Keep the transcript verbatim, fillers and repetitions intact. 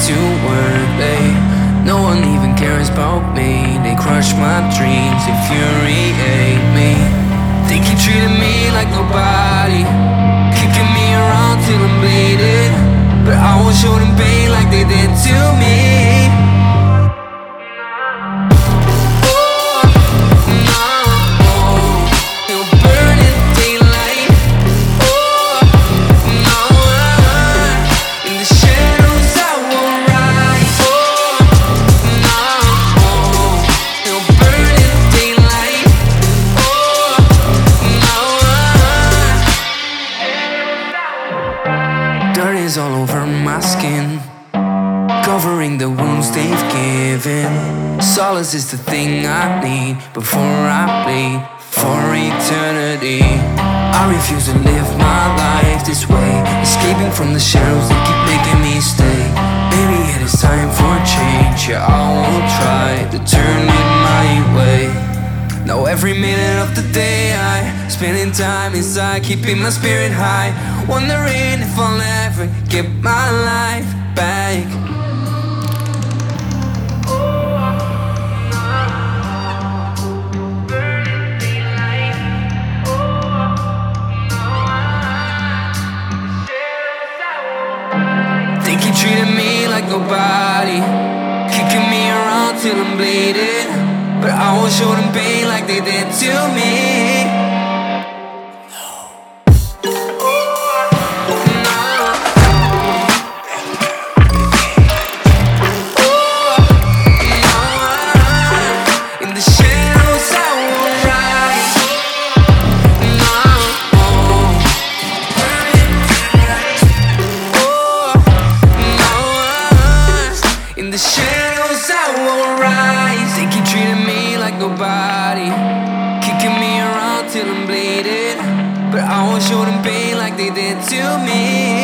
to work late. No one even cares about me. They crush my dreams, infuriate me. They keep treating me like nobody, kicking me around till I'm bleeding, but I won't show them pain like they did to me. Dirt is all over my skin, covering the wounds they've given. Solace is the thing I need before I bleed for eternity. I refuse to live my life this way, escaping from the shadows that keep making me stay. Maybe it is time for change, yeah, I will try to turn it my way. Now every minute of the day I spending time inside, keeping my spirit high, wondering if I'll ever get my life back. They keep treating me like nobody, kicking me around till I'm bleeding, but I won't show them pain like they did to me. In the shadows I won't rise. They keep treating me like nobody, kicking me around till I'm bleeding, but I won't show them pain like they did to me.